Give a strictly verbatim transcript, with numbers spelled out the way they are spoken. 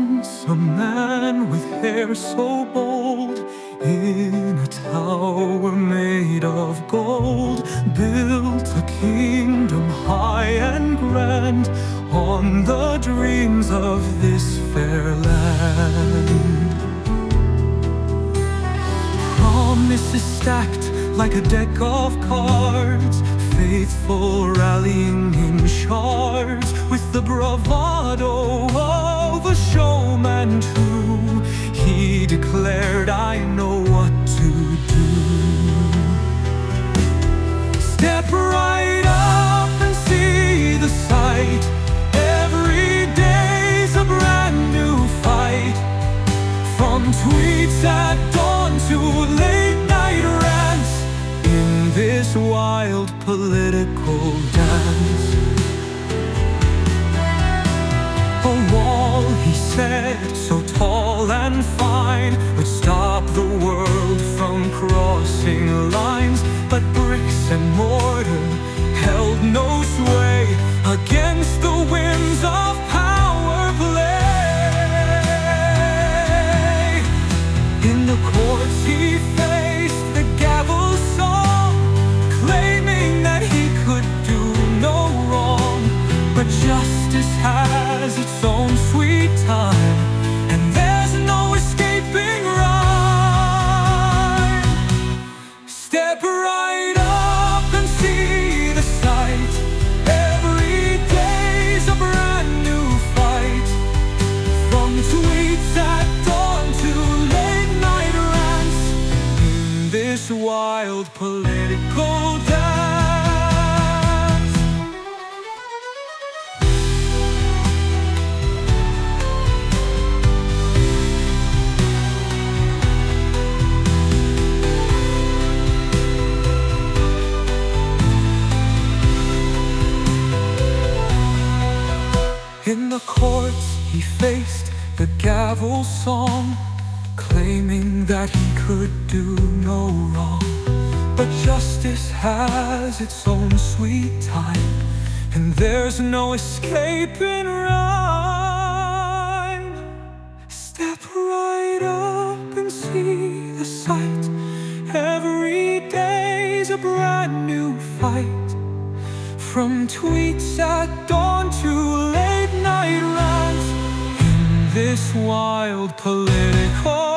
once a man with hair so bold, in a tower made of gold, built a kingdom high and grand on the dreams of this fair land. Promises stacked like a deck of cards, faithful rallying in shards, with the bravado of a showman true. He declared, I know what to do. Step right up and see the sight. Every day's a brand new fight. From tweets at dawn to late night rants, in this wild political dance. A wall, he said, so tall and fine, would stop the world from crossing lines. But bricks and mortar held no sway against the winds of power play. In the courts he faced the gavel song, claiming that he could do no wrong. But justice has its own sweet time, and there's no escaping rhyme. Step right up and see the sight. Every day's a brand new fight. From tweets at dawn to late night rants, in this wild political dance. In the courts he faced the gavel song, claiming that he could do no wrong. But justice has its own sweet time, and there's no escaping rhyme. Step right up and see the sight. Every day's a brand new fight. From tweets at dawn to late night rants, in this wild political